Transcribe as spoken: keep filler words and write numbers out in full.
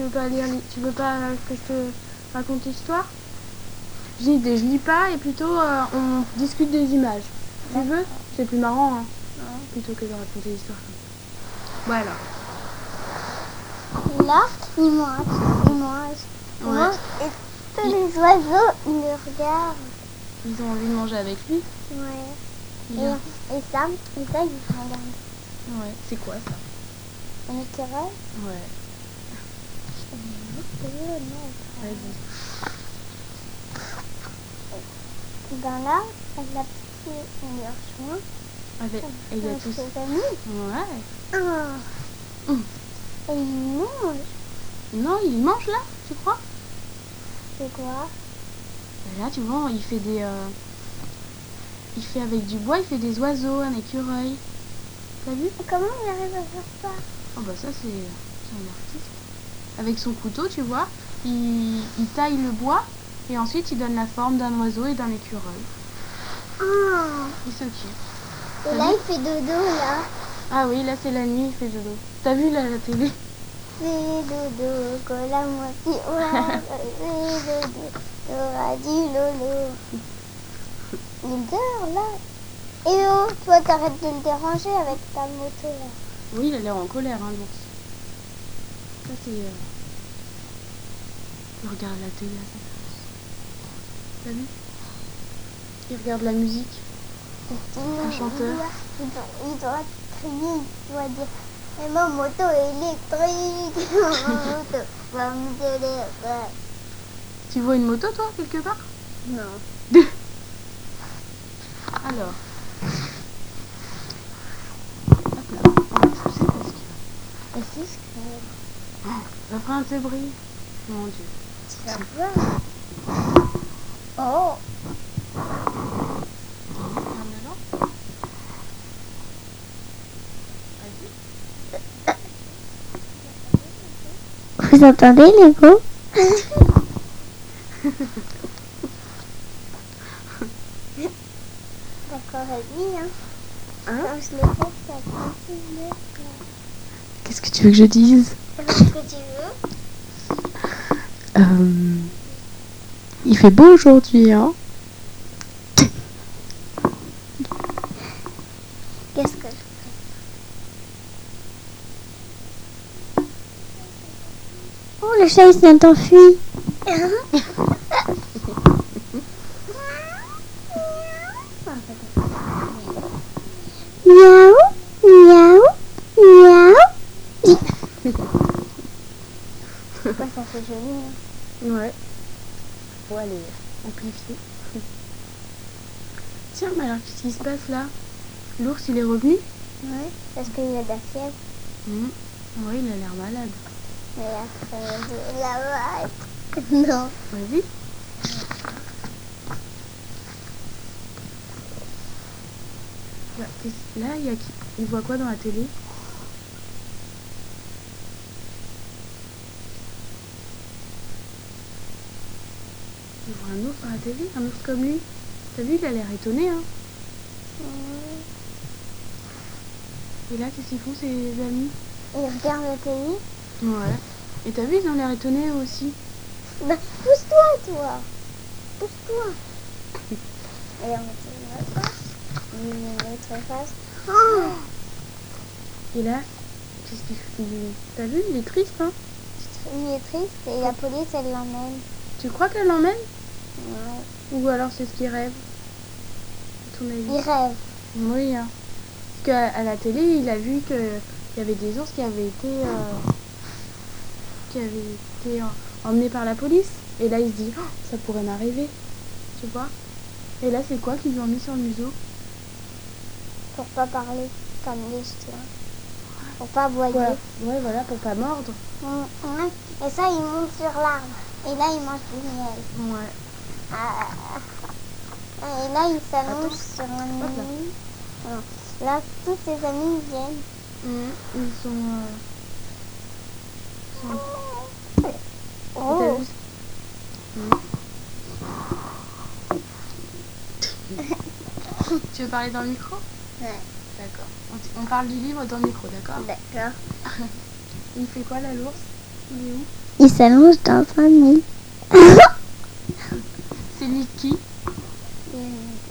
tu veux pas lire, tu veux pas que je te raconte l'histoire? J'ai des, je lis pas et plutôt euh, on discute des images. Tu ouais. veux? C'est plus marrant, hein, ouais. plutôt que de raconter l'histoire. Voilà. Là, il mange, il mange, il ouais. mange et tous il... les oiseaux, ils le regardent. Ils ont envie de manger avec lui. Ouais. Et, et ça, et ça, ils regardent. Ouais. C'est quoi ça? Un écureuil? Ouais. Euh, non. Vas-y. Ben là, avec la petite garçon. Avec, et il y a tous ses amis. Ouais. Ah. Mmh. Et il mange. Non, il mange là, tu crois? C'est quoi? Ben là, tu vois, il fait des... Euh... Il fait avec du bois, il fait des oiseaux, un écureuil. T'as vu? Et comment il arrive à faire ça? Oh bah ça, c'est un artiste. Avec son couteau, tu vois, il, il taille le bois et ensuite il donne la forme d'un oiseau et d'un écureuil. Ah. Il se kiffe. Et là, vu? Il fait dodo, là. Ah oui, là, c'est la nuit, il fait dodo. T'as vu là, la télé? Fais dodo, colle à moitié. Fais dodo, t'auras du lolo. Il dort, là. Et oh, toi, t'arrêtes de le déranger avec ta moto, là. Oui, il a l'air en colère, hein, l'ours. Ça, c'est... Euh... Il regarde la télé à sa place. T'as vu? Il regarde la musique. Un chanteur. Il doit, il doit crier, il doit dire « Et ma moto électrique, ma moto va me délivrer. » Tu vois une moto, toi, quelque part? Non. Alors. Hop là, on va pousser parce que... Et si je crève? Oh, ça fera un débris. Mon Dieu. Tu vas voir. Oh. Vous entendez l'écho? D'accord, vas-y, hein. Hein? Quand je l'ai fait, ça continue. Qu'est-ce que tu veux que je dise? Qu'est-ce que tu veux? Euh... Il fait beau aujourd'hui, hein? Qu'est-ce que je fais? Oh, le chat, il s'est enfui. Miaou, miaou, miaou. Ouais, ça fait joli, hein. Ouais. Faut aller amplifier. Tiens, mais alors qu'est-ce qui se passe là? L'ours, il est revenu? Ouais, parce qu'il a de la fièvre. Mmh. Oui, il a l'air malade. Mais après, la vache. Non. Vas-y. Là, il y a qui? Il voit quoi dans la télé? Il voit un ours dans la télé? Un ours comme lui? T'as vu, il a l'air étonné, hein? Mmh. Et là, qu'est-ce qu'ils font, ses amis? Ils regardent la télé. Ouais. Et t'as vu, ils ont l'air étonnés eux aussi. Bah, pousse-toi, toi. Pousse-toi. Et on va te face. Il met notre face. Oh. Et là, qu'est-ce qu'il fait? T'as vu, il est triste, hein? Il est triste et la police, elle l'emmène. Tu crois qu'elle l'emmène? Ouais. Ou alors c'est ce qu'il rêve? À ton avis? Il rêve. Oui, hein. Parce qu'à à la télé, il a vu qu'il y avait des ours qui avaient été, euh, qui avaient été euh, emmenés par la police. Et là, il se dit, oh, ça pourrait m'arriver. Tu vois? Et là, c'est quoi qu'ils lui ont mis sur le museau? Pour pas parler comme les chiens. Pour pas aboyer. Ouais, ouais, voilà, pour pas mordre. Mmh, mmh. Et ça, il monte sur l'arbre. Et là, il mange du miel. Ouais. Ah. Et là, il s'allonge sur un nid. Là, tous ses amis ils viennent. Mmh. Ils sont... Euh... sont... Oh. Mmh. Tu veux parler dans le micro? Ouais. D'accord. On, on parle du livre dans le micro, d'accord? D'accord. Il fait quoi là, l'ours? Il est où? Il s'allonge dans un lit. C'est lui qui?